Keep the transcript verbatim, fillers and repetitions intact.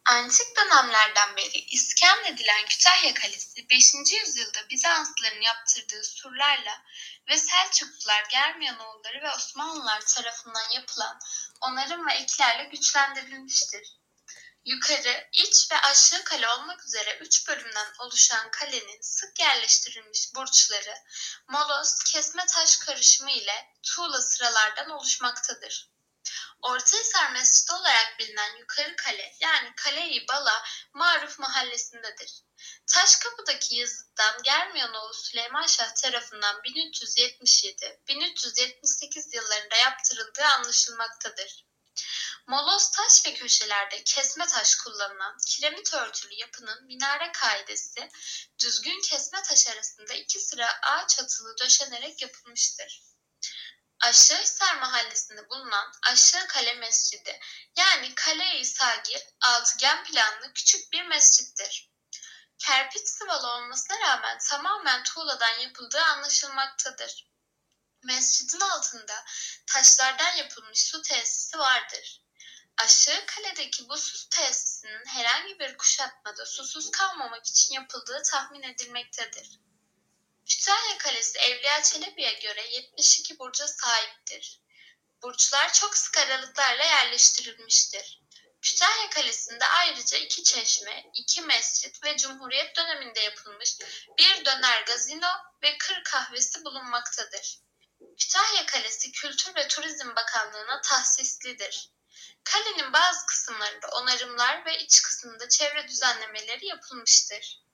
Antik dönemlerden beri iskan edilen Kütahya Kalesi, beşinci yüzyılda Bizanslıların yaptırdığı surlarla ve Selçuklular, Germiyanoğulları ve Osmanlılar tarafından yapılan onarım ve eklerle güçlendirilmiştir. Yukarı, iç ve aşağı kale olmak üzere üç bölümden oluşan kalenin sık yerleştirilmiş burçları, moloz, kesme taş karışımı ile tuğla sıralardan oluşmaktadır. Ortahisar Mescidi olarak bilinen Yukarı Kale yani Kale-i Bala Maruf mahallesindedir. Taşkapı'daki yazıttan Germiyanoğlu Süleyman Şah tarafından bin üç yüz yetmiş yedi - bin üç yüz yetmiş sekiz yıllarında yaptırıldığı anlaşılmaktadır. Moloz taş ve köşelerde kesme taş kullanılan kiremit örtülü yapının minare kaidesi, düzgün kesme taş arasında iki sıra ağaç atılı döşenerek yapılmıştır. Aşağıhisar mahallesinde bulunan Aşağıkale Mescidi yani Kale-i Sagir, altıgen planlı küçük bir mescittir. Kerpiç sıvalı olmasına rağmen tamamen tuğladan yapıldığı anlaşılmaktadır. Mescidin altında taşlardan yapılmış su tesisi vardır. Aşağı kaledeki bu su tesisinin herhangi bir kuşatmada susuz kalmamak için yapıldığı tahmin edilmektedir. Kütahya Kalesi Evliya Çelebi'ye göre yetmiş iki burca sahiptir. Burçlar çok sık aralıklarla yerleştirilmiştir. Kütahya Kalesi'nde ayrıca iki çeşme, iki mescit ve Cumhuriyet döneminde yapılmış bir döner gazino ve kır kahvesi bulunmaktadır. Kütahya Kalesi Kültür ve Turizm Bakanlığı'na tahsislidir. Kalenin bazı kısımlarında onarımlar ve iç kısmında çevre düzenlemeleri yapılmıştır.